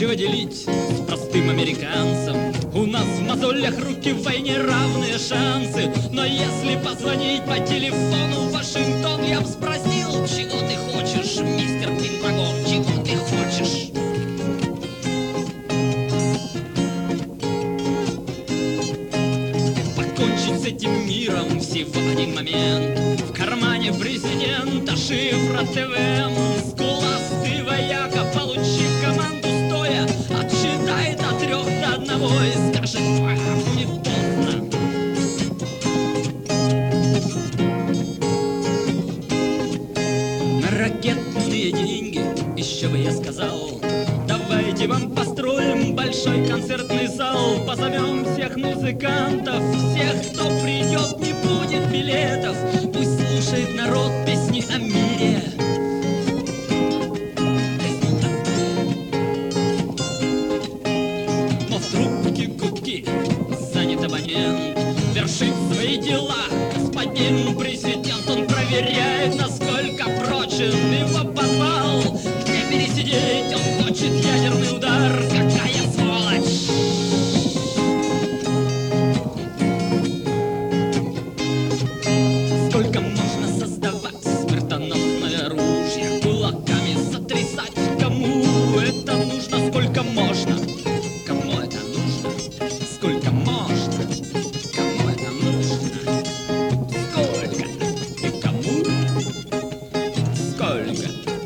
нечего делить с простым американцем. У нас в мозолях руки в войне равные шансы. Но если позвонить по телефону в Вашингтон, я б спросил, чего ты хочешь, мистер Пентагон, чего ты хочешь? Покончить с этим миром всего один момент. В кармане президента шифра ТВ. Скуластый вояка, получив команду стоя, отсчитает от 3 до 1 и скажет: не поздно. На ракетные деньги еще бы я сказал: давайте вам построим большой концертный зал, позовем всех музыкантов, всех, кто придет, не будет билетов, пусть слушает народ песни о мире. Но в трубке гудки, занят абонент, вершит свои дела господин президент. Он проверяет, насколько прочен его подвал, где пересидеть он хочет ядерный удар. Какая сволочь! Сколько можно создавать смертоносное оружие, кулаками сотрясать? Кому это нужно? Сколько можно? Кому это нужно? Сколько можно? Кому это нужно? Сколько? И кому? Сколько?